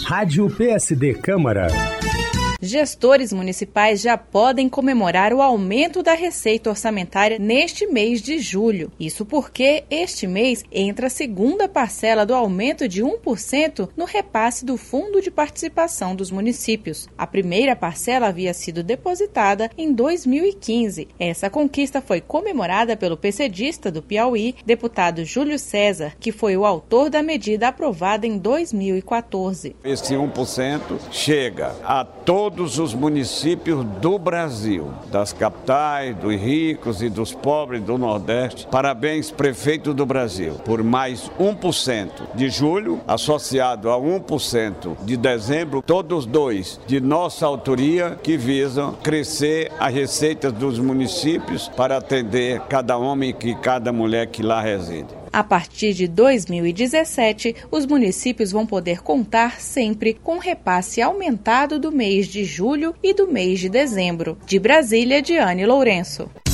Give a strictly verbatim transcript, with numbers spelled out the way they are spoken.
Rádio P S D Câmara. Gestores municipais já podem comemorar o aumento da receita orçamentária neste mês de julho. Isso porque este mês entra a segunda parcela do aumento de um por cento no repasse do Fundo de Participação dos Municípios. A primeira parcela havia sido depositada em dois mil e quinze. Essa conquista foi comemorada pelo PCdista do Piauí, deputado Júlio César, que foi o autor da medida aprovada em dois mil e quatorze. Esse um por cento chega a todos todos os municípios do Brasil, das capitais, dos ricos e dos pobres do Nordeste. Parabéns, prefeito do Brasil, por mais um por cento de julho, associado a um por cento de dezembro, todos dois de nossa autoria, que visam crescer as receitas dos municípios para atender cada homem e cada mulher que lá reside. A partir de dois mil e dezessete, os municípios vão poder contar sempre com repasse aumentado do mês de julho e do mês de dezembro. De Brasília, Diane Lourenço.